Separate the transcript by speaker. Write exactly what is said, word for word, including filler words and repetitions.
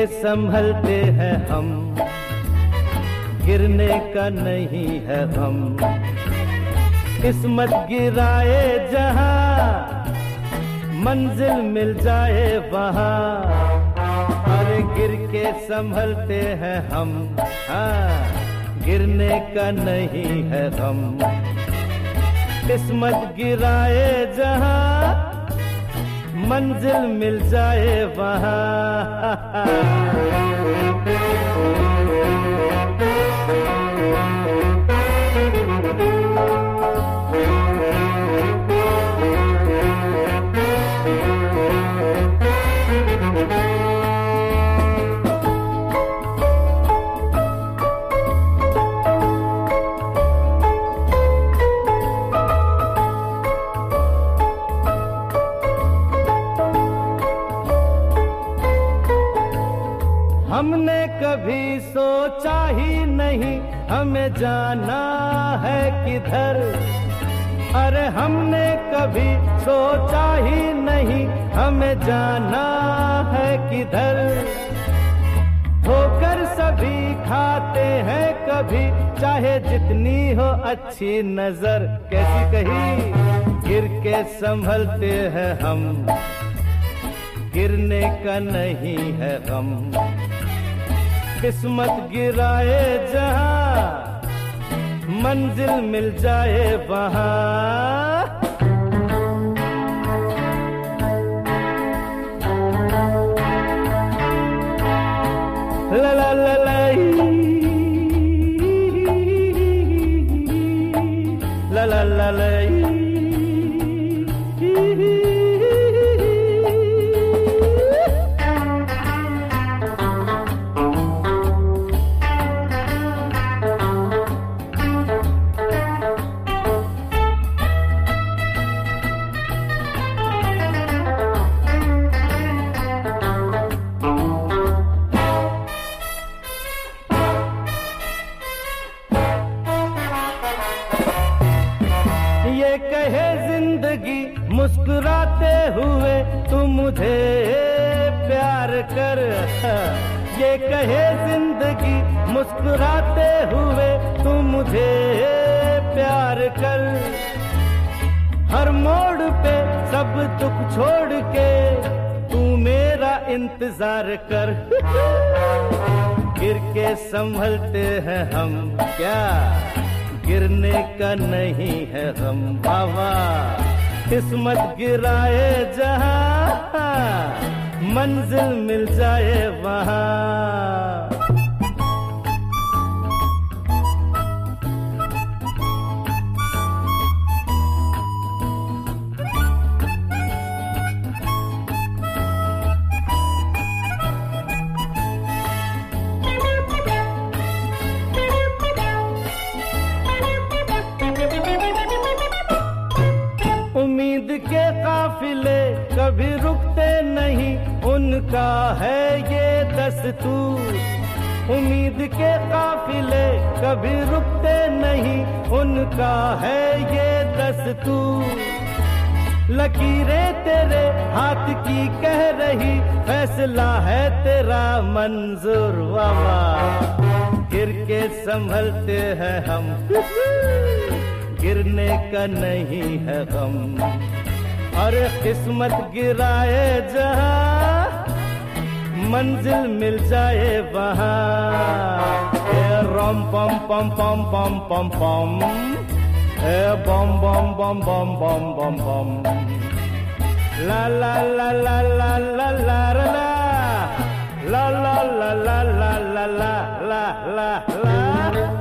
Speaker 1: संभलते हैं हम, गिरने का नहीं है गम। किस्मत गिराए जहां, मंजिल मिल जाए वहां। अरे गिर के संभलते हैं हम, हाँ गिरने का नहीं है गम। किस्मत गिराए जहां, मंजिल मिल जाए वहां। हमने कभी सोचा ही नहीं हमें जाना है किधर। अरे हमने कभी सोचा ही नहीं हमें जाना है किधर। ठोकर सभी खाते हैं कभी, चाहे जितनी हो अच्छी नजर। कैसी कही, गिर के संभलते हैं हम, गिरने का नहीं है गम। किस्मत गिराए जहां, मंजिल मिल जाए वहां। ला ला ला ला ला ला ला ला। ये कहे जिंदगी मुस्कुराते हुए तू मुझे प्यार कर। ये कहे जिंदगी मुस्कुराते हुए तू मुझे प्यार कर। हर मोड़ पे सब दुख छोड़ के तू मेरा इंतजार कर। गिर के संभलते हैं हम, क्या गिरने का नहीं है गम। बाबा किस्मत गिराए जहां, मंजिल मिल जाए वहां। उम्मीद के काफिले कभी रुकते नहीं, उनका है ये दस्तूर। उम्मीद के काफिले कभी रुकते नहीं, उनका है ये दस्तूर। लकीरें तेरे हाथ की कह रही, फैसला है तेरा मंजूर। वाह गिर के संभलते हैं हम, गिरने का नहीं है गम। और किस्मत गिराए जहां, मंजिल मिल जाए वहां। ए रोम पम पम पम पम पम पम, ए बम बम बम बम बम बम बम। ला ला ला ला ला ला ला ला ला ला ला ला ला ला ला ला ला ला।